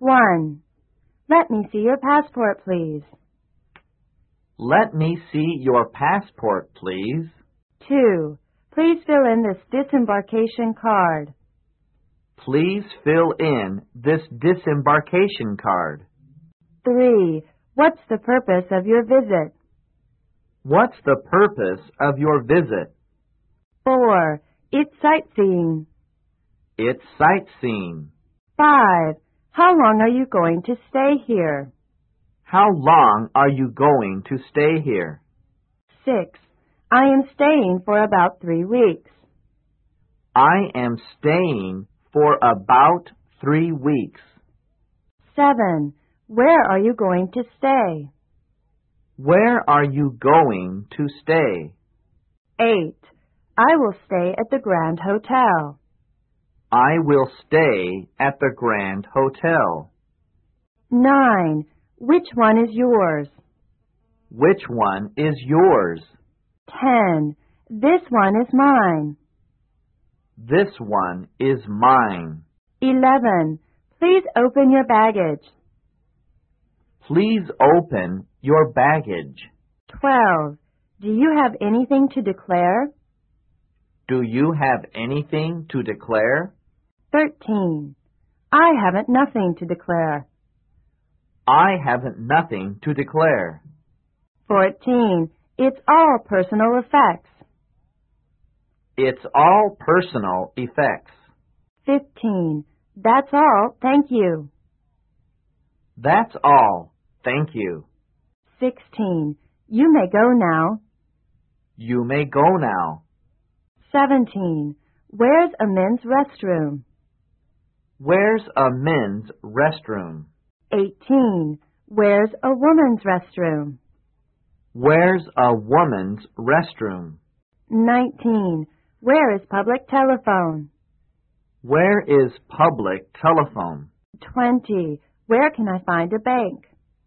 1. Let me see your passport, please. Let me see your passport, please. 2. Please fill in this disembarkation card. Please fill in this disembarkation card. 3. What's the purpose of your visit? What's the purpose of your visit? 4. It's sightseeing. It's sightseeing. 5. How long are you going to stay here? How long are you going to stay here? 6. I am staying for about 3 weeks. I am staying for about 3 weeks. 7. Where are you going to stay? Where are you going to stay? 8. I will stay at the Grand Hotel. I will stay at the Grand Hotel. 9. Which one is yours? Which one is yours? 10. This one is mine. This one is mine. 11. Please open your baggage. Please open your baggage. 12. Do you have anything to declare? Do you have anything to declare? 13. I haven't nothing to declare. I haven't nothing to declare. 14. It's all personal effects. It's all personal effects. 15. That's all, thank you. That's all, thank you. 16. You may go now. You may go now. 17. Where's a men's restroom? Where's a men's restroom? 18. Where's a woman's restroom? Where's a woman's restroom? 19. Where is public telephone? Where is public telephone? 20. Where can I find a bank?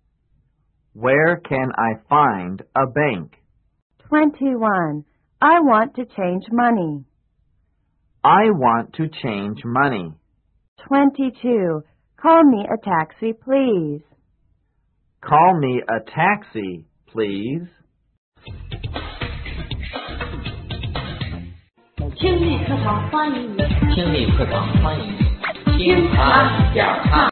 Where can I find a bank? 21. I want to change money. I want to change money. 22. Call me a taxi, please. Call me a taxi, please. 听力课堂欢迎你，听力课堂欢迎你，听他讲他。